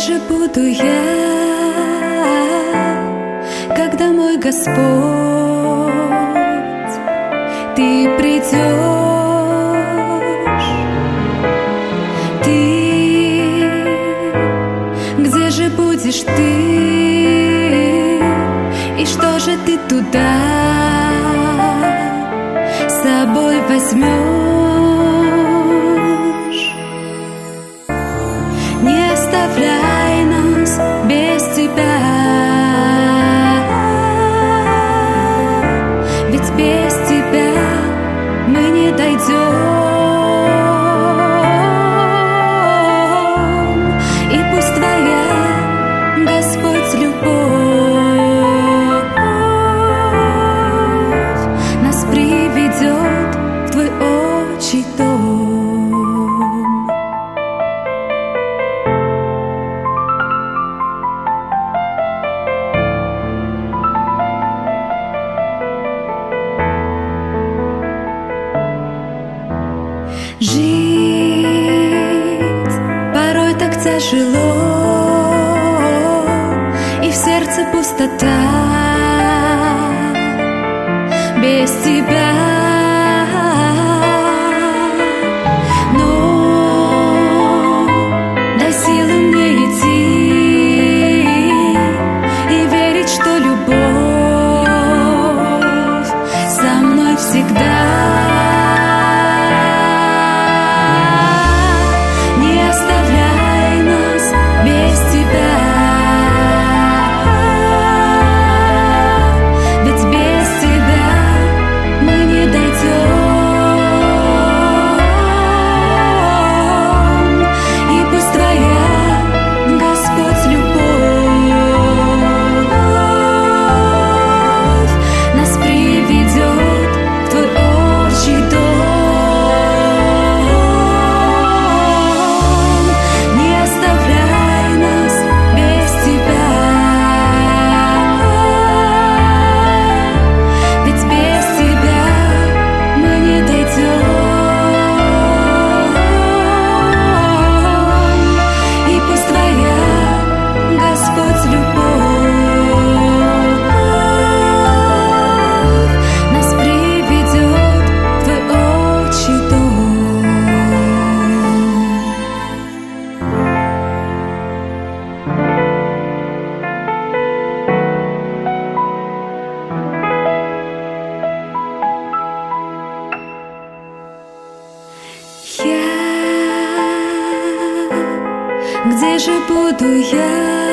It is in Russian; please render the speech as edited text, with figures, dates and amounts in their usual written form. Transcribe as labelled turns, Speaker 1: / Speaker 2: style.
Speaker 1: же буду я, когда мой Господь, Ты придешь? Ты, где же будешь Ты? И что же Ты туда с собой возьмешь? Не оставляй нас без Тебя, ведь без Тебя мы не дойдем. И пусть Твоя, Господь, любовь нас приведет в Твой отчий дом. Жить порой так тяжело, и в сердце пустота без Тебя. Но дай силы мне идти и верить, что любовь со мной всегда. Где же буду я,